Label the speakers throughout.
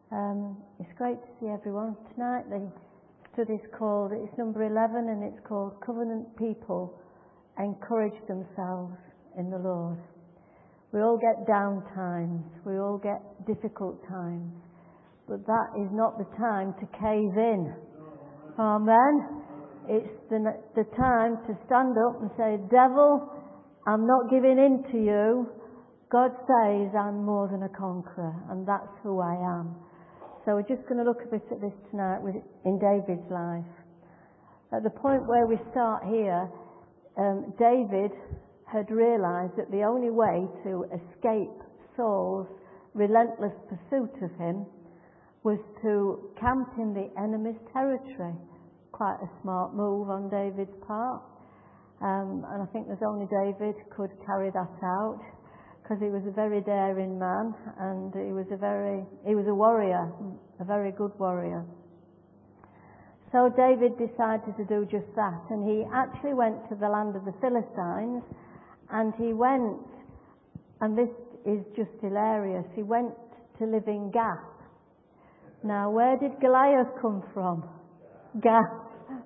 Speaker 1: It's great to see everyone. Tonight the study's called, it's number 11, and it's called Covenant People Encourage Themselves in the Lord. We all get down times, we all get difficult times, but that is not the time to cave in. Amen. It's the time to stand up and say, devil, I'm not giving in to you. God says I'm more than a conqueror, and that's who I am. So we're just going to look a bit at this tonight in David's life. At the point where we start here, David had realised that the only way to escape Saul's relentless pursuit of him was to camp in the enemy's territory. Quite a smart move on David's part. And I think there's only David could carry that out, because he was a very daring man, and he was a warrior, a very good warrior. So David decided to do just that, and he actually went to the land of the Philistines, and he went, and this is just hilarious, he went to live in Gath. Now, where did Goliath come from? Gath.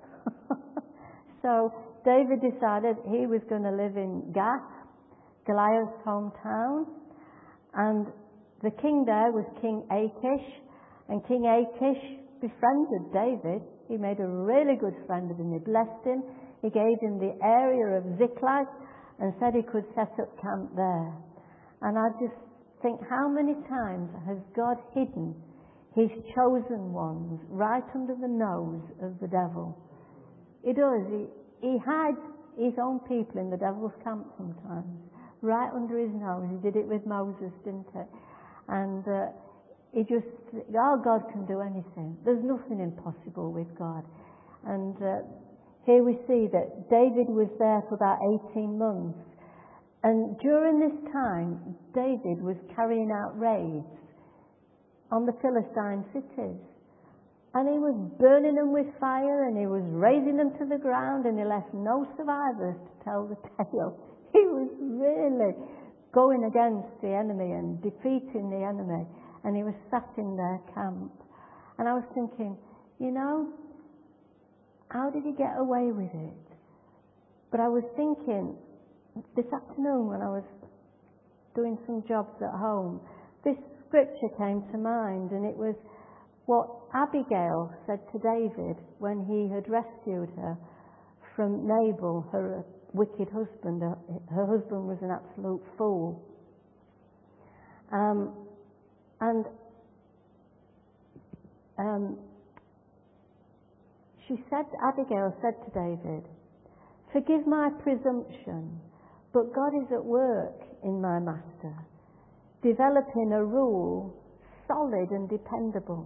Speaker 1: So David decided he was going to live in Gath, Goliath's hometown, and the king there was King Achish, and King Achish befriended David. He made a really good friend of him. He blessed him. He gave him the area of Ziklag and said he could set up camp there. And I just think, how many times has God hidden his chosen ones right under the nose of the devil? He does. He hides his own people in the devil's camp sometimes, right under his nose. He did it with Moses, didn't he? And God can do anything. There's nothing impossible with God. And here we see that David was there for about 18 months. And during this time, David was carrying out raids on the Philistine cities. And he was burning them with fire, and he was razing them to the ground, and he left no survivors to tell the tale. He was really going against the enemy and defeating the enemy, and he was sat in their camp. And I was thinking, how did he get away with it? But I was thinking, this afternoon when I was doing some jobs at home, this scripture came to mind, and it was what Abigail said to David when he had rescued her from Nabal, her wicked husband. Her husband was an absolute fool. Abigail said to David, "Forgive my presumption, but God is at work in my master, developing a rule solid and dependable.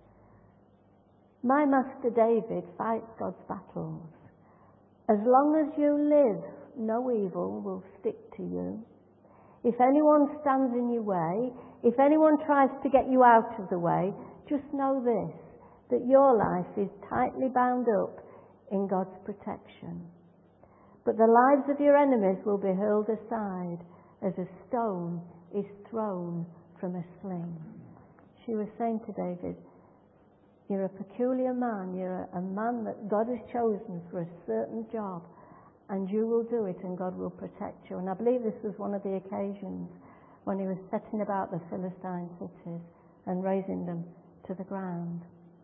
Speaker 1: My master David fights God's battles. As long as you live, no evil will stick to you. If anyone stands in your way, if anyone tries to get you out of the way, just know this, that your life is tightly bound up in God's protection. But the lives of your enemies will be hurled aside as a stone is thrown from a sling." She was saying to David, you're a peculiar man, you're a man that God has chosen for a certain job, and you will do it and God will protect you. And I believe this was one of the occasions when he was setting about the Philistine cities and razing them to the ground.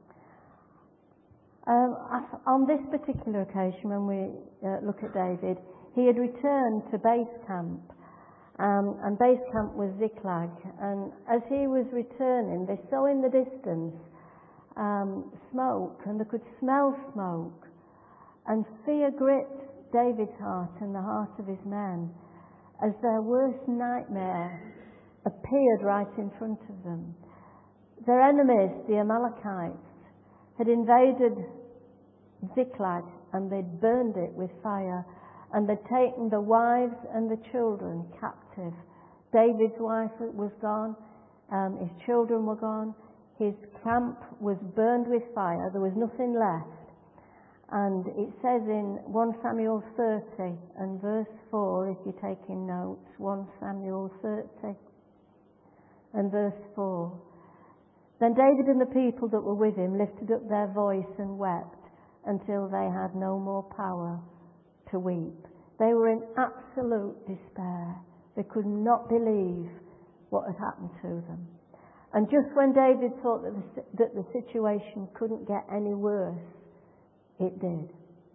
Speaker 1: On this particular occasion, when we look at David, he had returned to base camp, and base camp was Ziklag. And as he was returning, they saw in the distance smoke, and they could smell smoke, and fear gripped David's heart and the heart of his men as their worst nightmare appeared right in front of them. Their enemies, the Amalekites, had invaded Ziklag, and they'd burned it with fire, and they'd taken the wives and the children captive. David's wife was gone, his children were gone, his camp was burned with fire, there was nothing left. And it says in 1 Samuel 30 and verse 4, if you're taking notes, 1 Samuel 30 and verse 4, Then David and the people that were with him lifted up their voice and wept until they had no more power to weep. They were in absolute despair. They could not believe what had happened to them. And just when David thought that the situation couldn't get any worse, it did.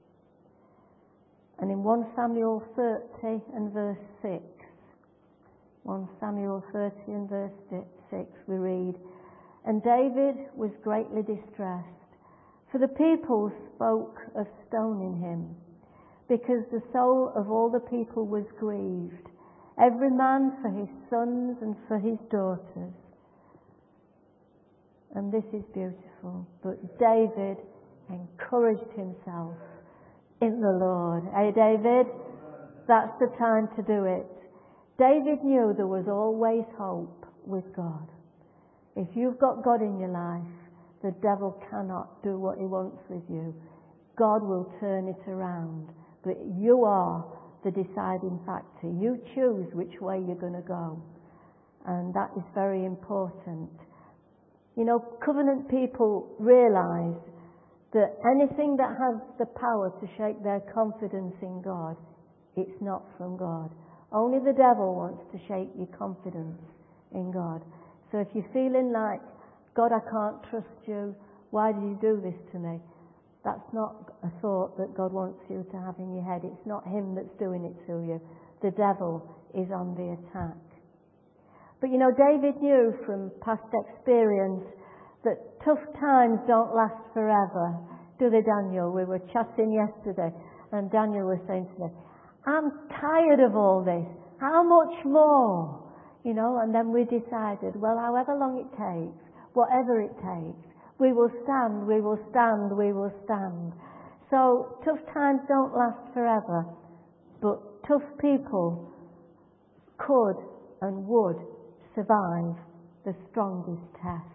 Speaker 1: And in 1 Samuel 30 and verse 6, 1 Samuel 30 and verse 6, we read, "And David was greatly distressed, for the people spoke of stoning him, because the soul of all the people was grieved, every man for his sons and for his daughters." And this is beautiful. But David encouraged himself in the Lord. Hey, David? That's the time to do it. David knew there was always hope with God. If you've got God in your life, the devil cannot do what he wants with you. God will turn it around. But you are the deciding factor. You choose which way you're going to go. And that is very important. You know, covenant people realise that anything that has the power to shake their confidence in God, it's not from God. Only the devil wants to shake your confidence in God. So if you're feeling like, God, I can't trust you, why did you do this to me? That's not a thought that God wants you to have in your head. It's not him that's doing it to you. The devil is on the attack. But you know, David knew from past experience that tough times don't last forever. Do they, Daniel? We were chatting yesterday and Daniel was saying to me, I'm tired of all this. How much more? You know, and then we decided, well, however long it takes, whatever it takes, we will stand, we will stand, we will stand. So tough times don't last forever, but tough people could and would survive the strongest test.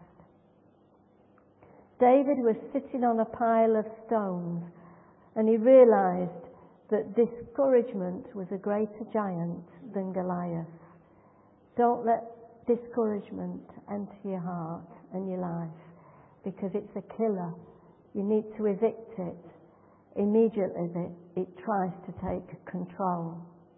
Speaker 1: David was sitting on a pile of stones and he realised that discouragement was a greater giant than Goliath. Don't let discouragement enter your heart and your life, because it's a killer. You need to evict it immediately that it tries to take control.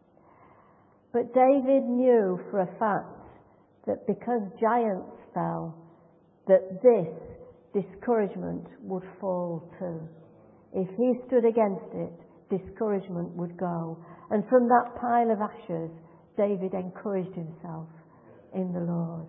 Speaker 1: But David knew for a fact that because giants fell, that this discouragement would fall too. If he stood against it, discouragement would go. And from that pile of ashes, David encouraged himself in the Lord.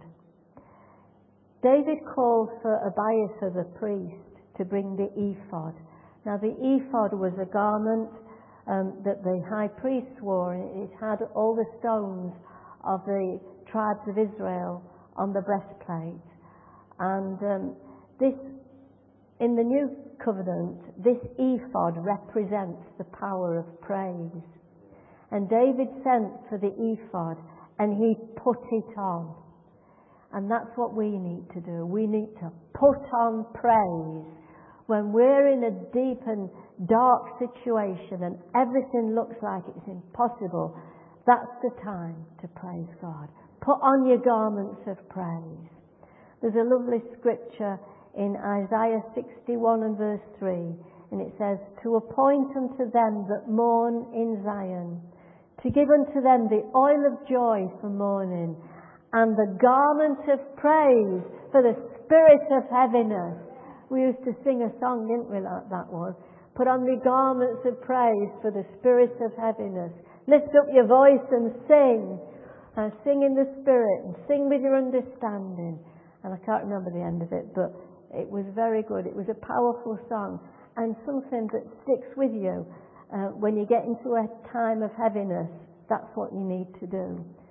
Speaker 1: David called for Abiathar the priest to bring the ephod. Now the ephod was a garment that the high priest wore. It had all the stones of the tribes of Israel on the breastplate. And this, in the new covenant, this ephod represents the power of praise. And David sent for the ephod and he put it on. And that's what we need to do. We need to put on praise. When we're in a deep and dark situation and everything looks like it's impossible, that's the time to praise God. Put on your garments of praise. There's a lovely scripture in Isaiah 61 and verse 3, and it says, to appoint unto them that mourn in Zion, to give unto them the oil of joy for mourning, and the garment of praise for the spirit of heaviness. We used to sing a song, didn't we, like that one? Put on the garments of praise for the spirit of heaviness. Lift up your voice and sing. And sing in the spirit and sing with your understanding. And I can't remember the end of it, but it was very good. It was a powerful song and something that sticks with you. When you get into a time of heaviness, that's what you need to do.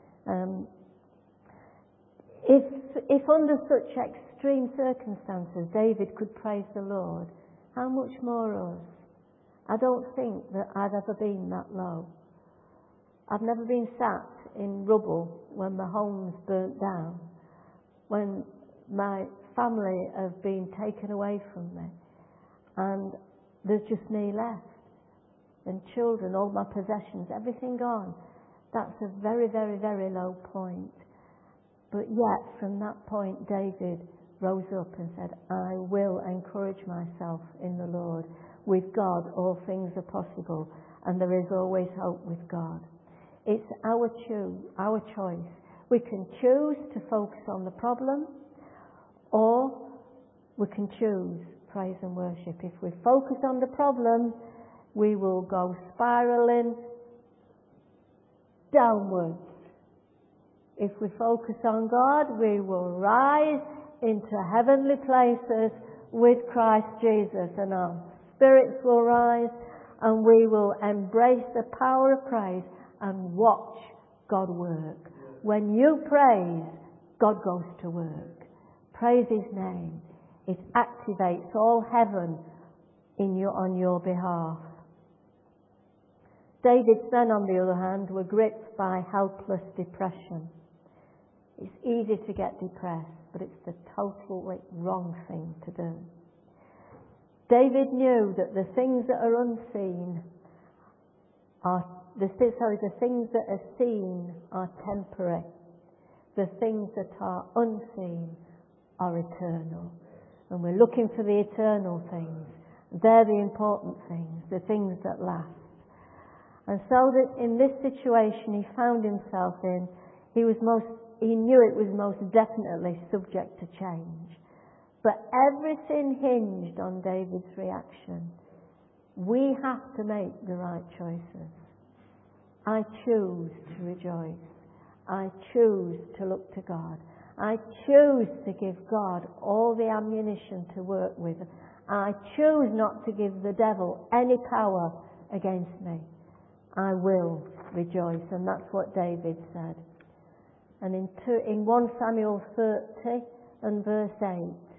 Speaker 1: If under such extreme circumstances David could praise the Lord, how much more us? I don't think that I've ever been that low. I've never been sat in rubble when my home's burnt down, when my family have been taken away from me, and there's just me left, and children, all my possessions, everything gone. That's a very, very, very low point. But yet, from that point, David rose up and said, I will encourage myself in the Lord. With God, all things are possible, and there is always hope with God. It's our choice. We can choose to focus on the problem, or we can choose praise and worship. If we focus on the problem, we will go spiraling downwards. If we focus on God, we will rise into heavenly places with Christ Jesus, and our spirits will rise, and we will embrace the power of praise and watch God work. When you praise, God goes to work. Praise His name. It activates all heaven on your behalf. David's men, on the other hand, were gripped by helpless depression. It's easy to get depressed, but it's the totally wrong thing to do. David knew that the things that are unseen the things that are seen are temporary. The things that are unseen are eternal. And we're looking for the eternal things. They're the important things, the things that last. And so that in this situation he found himself in, he knew it was most definitely subject to change. But everything hinged on David's reaction. We have to make the right choices. I choose to rejoice. I choose to look to God. I choose to give God all the ammunition to work with. I choose not to give the devil any power against me. I will rejoice. And that's what David said. And in 1 Samuel 30 and verse 8,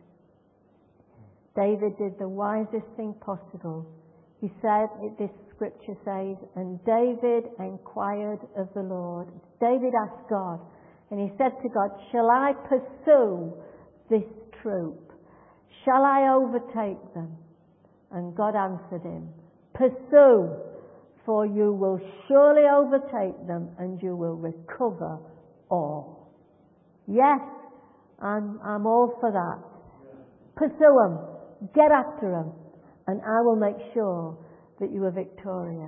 Speaker 1: David did the wisest thing possible. He said, this scripture says, and David inquired of the Lord. David asked God, and he said to God, shall I pursue this troop? Shall I overtake them? And God answered him, pursue, for you will surely overtake them, and you will recover all. Yes, I'm all for that. Pursue them, get after them, and I will make sure that you are victorious.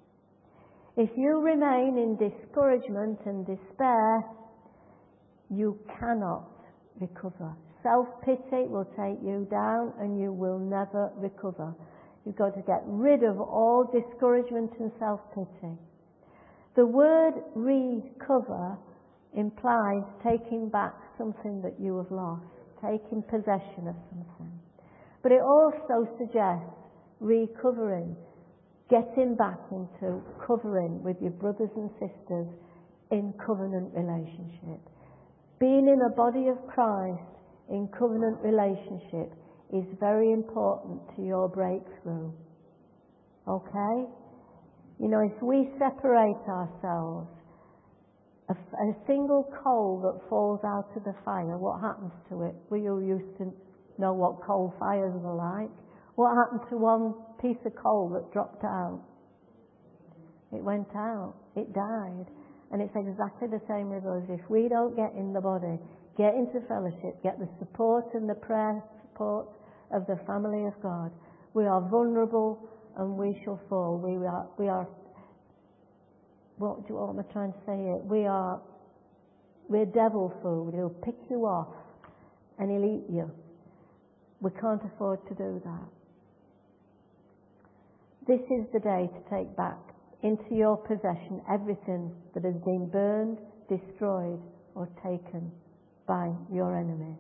Speaker 1: If you remain in discouragement and despair, you cannot recover. Self-pity will take you down and you will never recover. You've got to get rid of all discouragement and self-pity. The word recover implies taking back something that you have lost, taking possession of something. But it also suggests recovering, getting back into covering with your brothers and sisters in covenant relationship. Being in a body of Christ in covenant relationship is very important to your breakthrough. Okay? You know, if we separate ourselves, a single coal that falls out of the fire, what happens to it? We all used to know what coal fires were like. What happened to one piece of coal that dropped out? It went out. It died. And it's exactly the same with us. If we don't get in the body, get into fellowship, get the support and the prayer support of the family of God, we are vulnerable and we shall fall. We are what am I trying to say here? We're devil food. He'll pick you off and he'll eat you. We can't afford to do that. This is the day to take back into your possession everything that has been burned, destroyed, or taken by your enemies.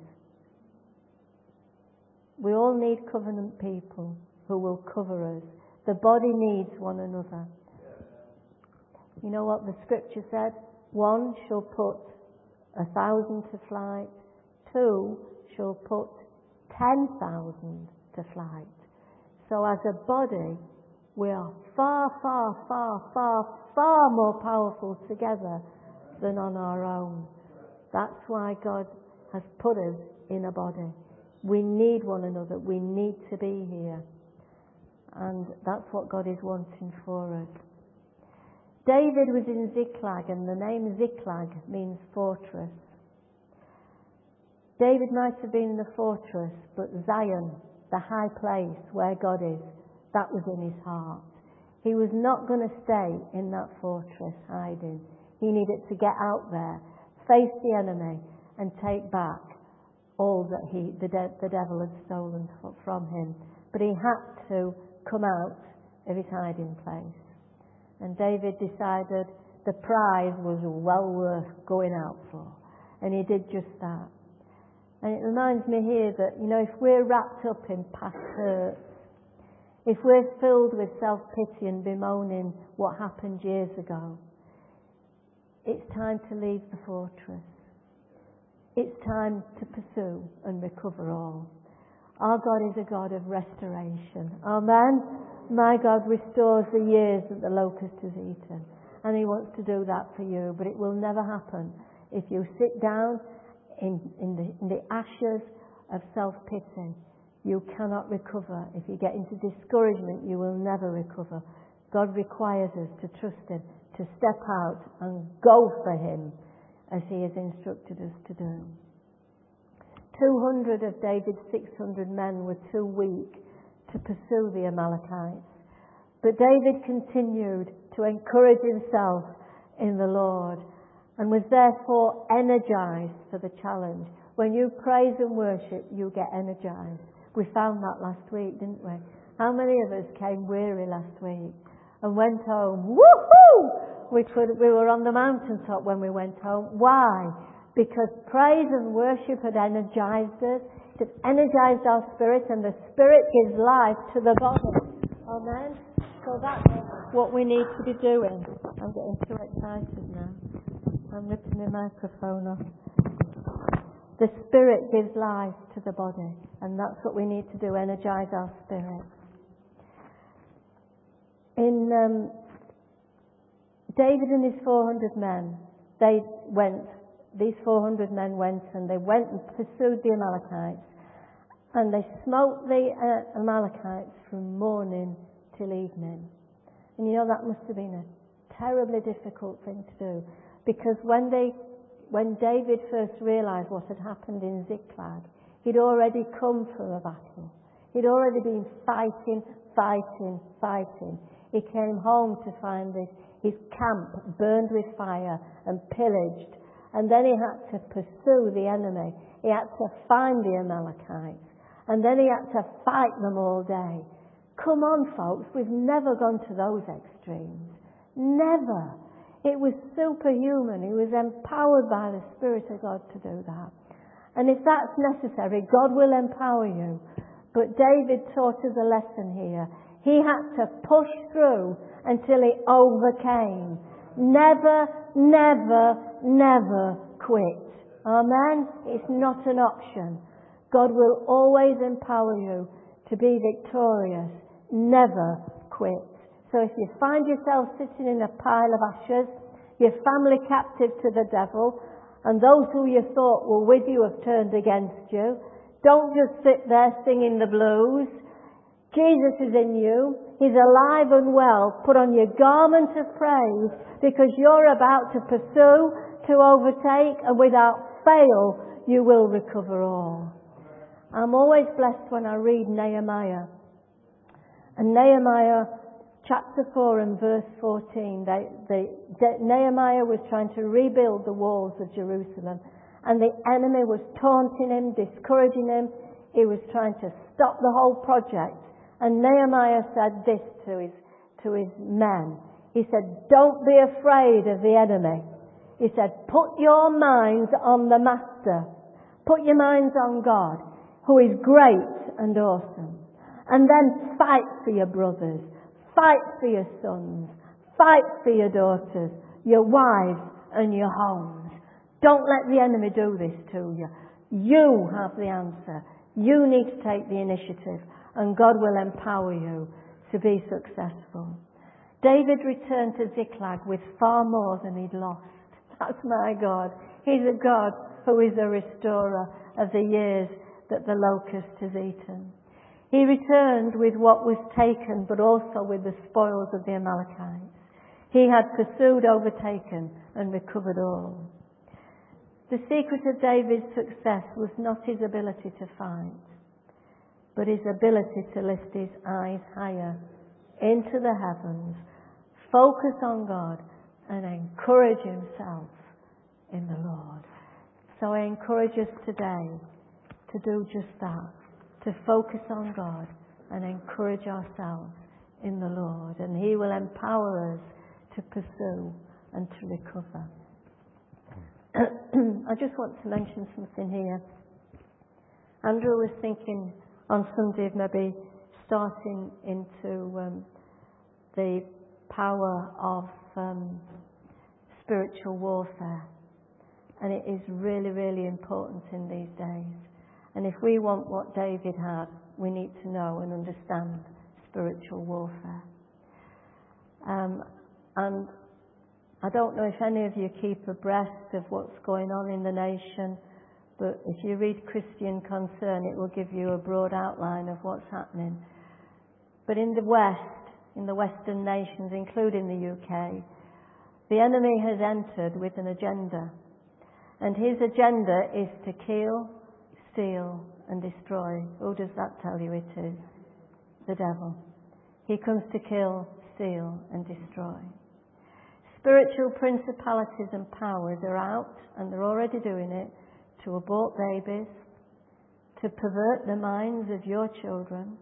Speaker 1: We all need covenant people who will cover us. The body needs one another. You know what the scripture said? 1 shall put 1,000 to flight. 2 shall put 10,000 to flight. So as a body, we are far, far, far, far, far more powerful together than on our own. That's why God has put us in a body. We need one another. We need to be here. And that's what God is wanting for us. David was in Ziklag, and the name Ziklag means fortress. David might have been in the fortress, but Zion, the high place where God is, that was in his heart. He was not going to stay in that fortress hiding. He needed to get out there, face the enemy, and take back all that the devil had stolen from him. But he had to come out of his hiding place. And David decided the prize was well worth going out for. And he did just that. And it reminds me here that, if we're wrapped up in past hurts, if we're filled with self-pity and bemoaning what happened years ago, it's time to leave the fortress. It's time to pursue and recover all. Our God is a God of restoration. Amen? My God restores the years that the locust has eaten. And he wants to do that for you. But it will never happen if you sit down in the ashes of self-pity. You cannot recover. If you get into discouragement, you will never recover. God requires us to trust him, to step out and go for him as he has instructed us to do. 200 of David's 600 men were too weak to pursue the Amalekites. But David continued to encourage himself in the Lord and was therefore energized for the challenge. When you praise and worship, you get energized. We found that last week, didn't we? How many of us came weary last week and went home? Woohoo! We were on the mountaintop when we went home. Why? Because praise and worship had energized us. It had energized our spirit, and the spirit gives life to the body. Amen? So that's what we need to be doing. I'm getting too excited now. I'm ripping my microphone off. The spirit gives life to the body, and that's what we need to do, energize our spirit. David and his 400 men, these 400 men went and pursued the Amalekites, and they smote the Amalekites from morning till evening. And that must have been a terribly difficult thing to do, because when David first realized what had happened in Ziklag, he'd already come from a battle. He'd already been fighting. He came home to find his camp burned with fire and pillaged. And then he had to pursue the enemy. He had to find the Amalekites. And then he had to fight them all day. Come on, folks, we've never gone to those extremes. Never. It was superhuman. He was empowered by the Spirit of God to do that. And if that's necessary, God will empower you. But David taught us a lesson here. He had to push through until he overcame. Never, never, never quit. Amen? It's not an option. God will always empower you to be victorious. Never quit. So if you find yourself sitting in a pile of ashes, your family captive to the devil, and those who you thought were with you have turned against you, don't just sit there singing the blues. Jesus is in you. He's alive and well. Put on your garment of praise, because you're about to pursue, to overtake, and without fail you will recover all. I'm always blessed when I read Nehemiah. And Nehemiah chapter 4 and verse 14, Nehemiah was trying to rebuild the walls of Jerusalem, and the enemy was taunting him, discouraging him. He was trying to stop the whole project. And Nehemiah said this to his men. He said, don't be afraid of the enemy. He said, put your minds on the Master. Put your minds on God, who is great and awesome. And then fight for your brothers. Fight for your sons. Fight for your daughters, your wives and your homes. Don't let the enemy do this to you. You have the answer. You need to take the initiative, and God will empower you to be successful. David returned to Ziklag with far more than he'd lost. That's my God. He's a God who is a restorer of the years that the locust has eaten. He returned with what was taken, but also with the spoils of the Amalekites. He had pursued, overtaken, and recovered all. The secret of David's success was not his ability to fight, but his ability to lift his eyes higher into the heavens, focus on God, and encourage himself in the Lord. So I encourage us today to do just that, to focus on God and encourage ourselves in the Lord, and He will empower us to pursue and to recover. I just want to mention something here. Andrew was thinking on Sunday of maybe starting into the power of spiritual warfare, and it is really, really important in these days. And if we want what David had, we need to know and understand spiritual warfare. And I don't know if any of you keep abreast of what's going on in the nation, but if you read Christian Concern, it will give you a broad outline of what's happening. But in the West, in the Western nations, including the UK, the enemy has entered with an agenda. And his agenda is to kill, steal, and destroy. Who does that tell you it is? The devil. He comes to kill, steal, and destroy. Spiritual principalities and powers are out, and they're already doing it, to abort babies, to pervert the minds of your children,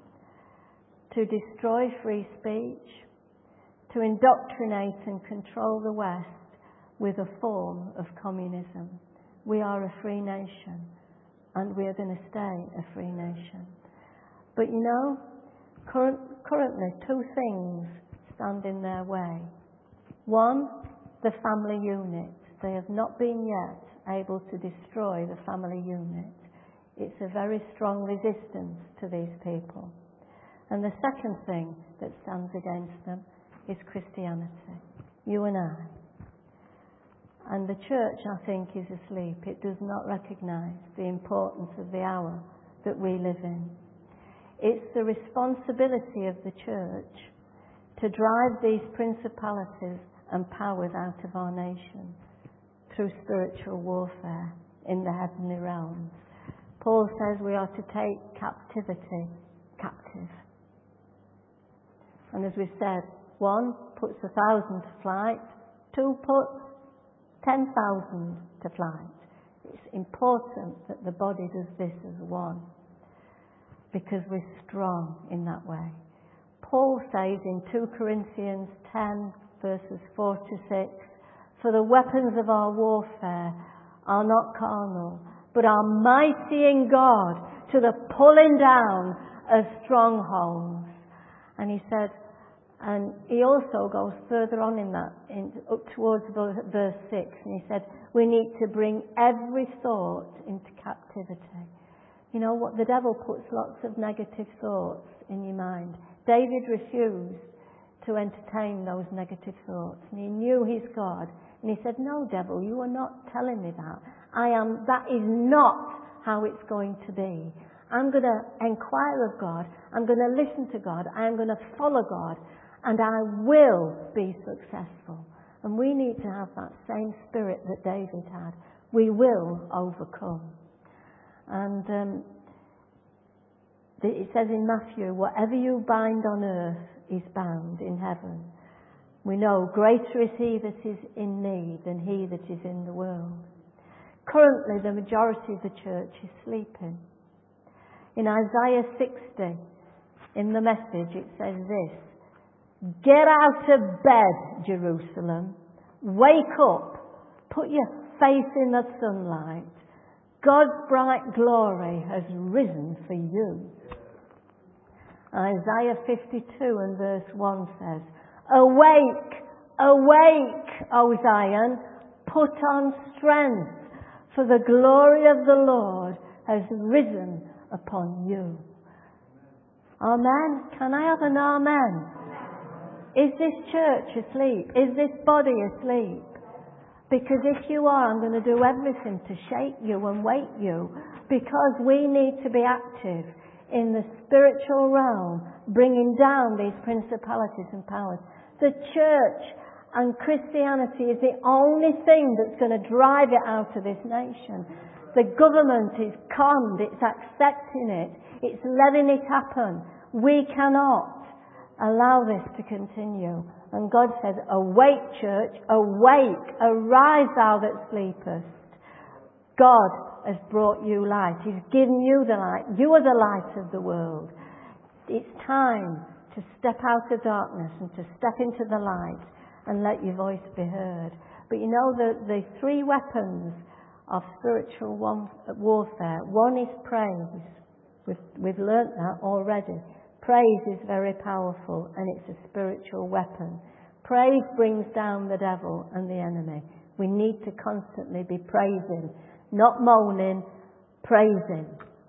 Speaker 1: to destroy free speech, to indoctrinate and control the West with a form of communism. We are a free nation, and we are going to stay a free nation. But you know, currently two things stand in their way. One, the family unit. They have not been yet able to destroy the family unit. It's a very strong resistance to these people. And the second thing that stands against them is Christianity. You and I. And the church, I think, is asleep. It does not recognise the importance of the hour that we live in. It's the responsibility of the church to drive these principalities and powers out of our nation through spiritual warfare in the heavenly realms. Paul says we are to take captivity captive. And as we said, 1 puts 1,000 to flight, 2 puts 10,000 to flight. It's important that the body does this as one, because we're strong in that way. Paul says in 2 Corinthians 10 verses 4 to 6, for the weapons of our warfare are not carnal, but are mighty in God to the pulling down of strongholds. And he said, and he also goes further on in that, up towards verse 6, and he said, we need to bring every thought into captivity. You know what? The devil puts lots of negative thoughts in your mind. David refused to entertain those negative thoughts, and he knew his God, and he said, no, devil, you are not telling me that. That is not how it's going to be. I'm going to inquire of God, I'm going to listen to God, I'm going to follow God, and I will be successful. And we need to have that same spirit that David had. We will overcome. And it says in Matthew, whatever you bind on earth is bound in heaven. We know greater is he that is in me than he that is in the world. Currently, the majority of the church is sleeping. In Isaiah 60, in the Message, it says this, get out of bed, Jerusalem. Wake up. Put your face in the sunlight. God's bright glory has risen for you. Isaiah 52 and verse 1 says, awake, awake, O Zion, put on strength, for the glory of the Lord has risen upon you. Amen. Can I have an amen? Is this church asleep? Is this body asleep? Because if you are, I'm going to do everything to shake you and wake you, because we need to be active in the spiritual realm, bringing down these principalities and powers. The church And Christianity is the only thing that's going to drive it out of this nation. The government is conned, it's accepting it, it's letting it happen. We cannot allow this to continue. And God says, awake, church, awake, arise thou that sleepest. God has brought you light. He's given you the light. You are the light of the world. It's time to step out of darkness and to step into the light and let your voice be heard. But you know the three weapons of spiritual warfare. One is praise. We've learnt that already. Praise is very powerful and it's a spiritual weapon. Praise brings down the devil and the enemy. We need to constantly be praising, not moaning, praising.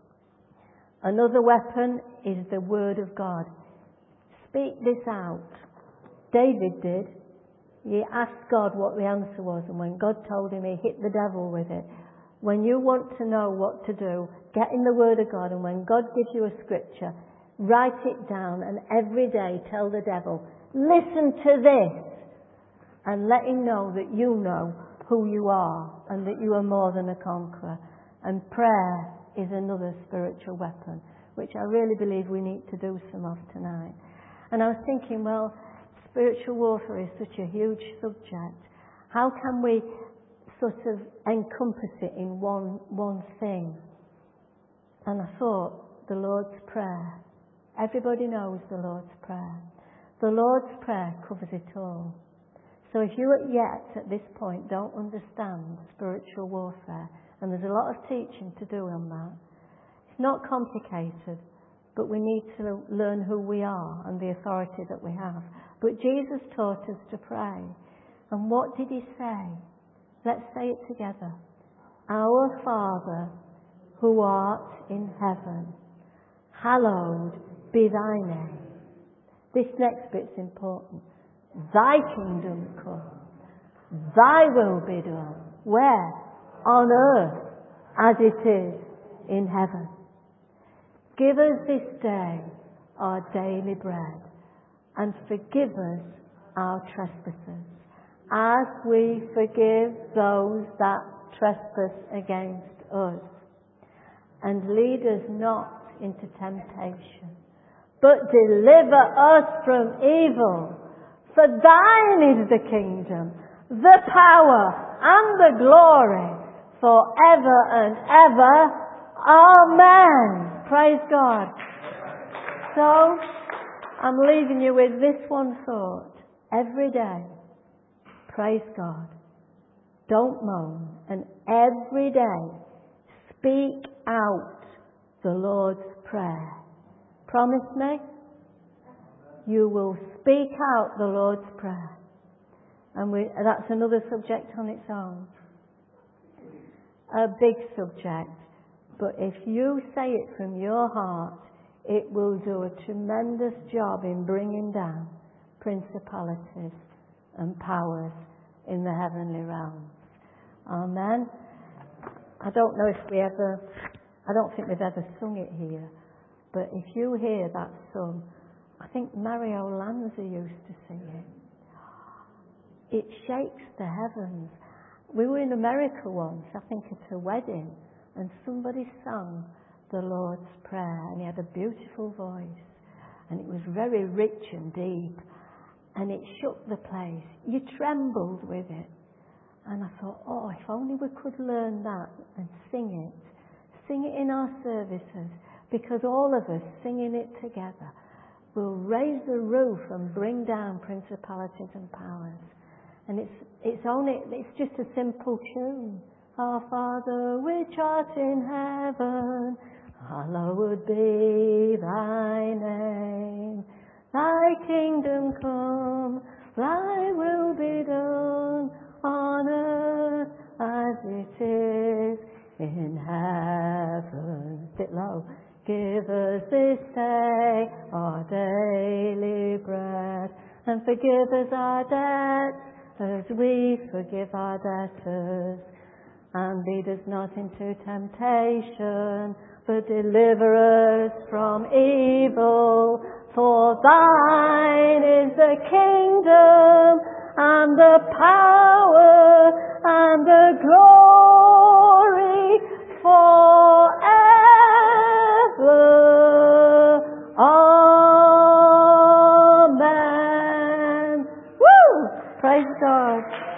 Speaker 1: Another weapon is the word of God. Speak this out. David did. He asked God what the answer was, and when God told him, he hit the devil with it. When you want to know what to do, get in the Word of God, and when God gives you a scripture, write it down, and every day tell the devil, listen to this, and let him know that you know who you are, and that you are more than a conqueror. And prayer is another spiritual weapon, which I really believe we need to do some of tonight. And I was thinking, well, spiritual warfare is such a huge subject. How can we sort of encompass it in one thing? And I thought, the Lord's Prayer. Everybody knows the Lord's Prayer. The Lord's Prayer covers it all. So if you yet at this point don't understand spiritual warfare, and there's a lot of teaching to do on that, it's not complicated, but we need to learn who we are and the authority that we have. But Jesus taught us to pray. And what did he say? Let's say it together. Our Father, who art in heaven, hallowed be thy name. This next bit's important. Thy kingdom come. Thy will be done. Where? On earth, as it is in heaven. Give us this day our daily bread, and forgive us our trespasses, as we forgive those that trespass against us. And lead us not into temptation, but deliver us from evil. For thine is the kingdom, the power, and the glory, forever and ever. Amen. Praise God. So, I'm leaving you with this one thought. Every day, praise God. Don't moan. And every day, speak out the Lord's Prayer. Promise me? You will speak out the Lord's Prayer. And that's another subject on its own. A big subject. But if you say it from your heart, it will do a tremendous job in bringing down principalities and powers in the heavenly realms. Amen. I don't think we've ever sung it here, but if you hear that sung, I think Mario Lanza used to sing it. It shakes the heavens. We were in America once, I think at a wedding, and somebody sang the Lord's Prayer, and he had a beautiful voice, and it was very rich and deep, and it shook the place. You trembled with it. And I thought, oh, if only we could learn that and sing it in our services, because all of us singing it together will raise the roof and bring down principalities and powers. And it's just a simple tune. Our Father which art in heaven, hallowed be thy name. Thy kingdom come, thy will be done on earth as it is in heaven. A bit low. Give us this day our daily bread, and forgive us our debts as we forgive our debtors. And lead us not into temptation, but deliver us from evil. For thine is the kingdom, and the power and the glory forever. Amen. Woo! Praise God.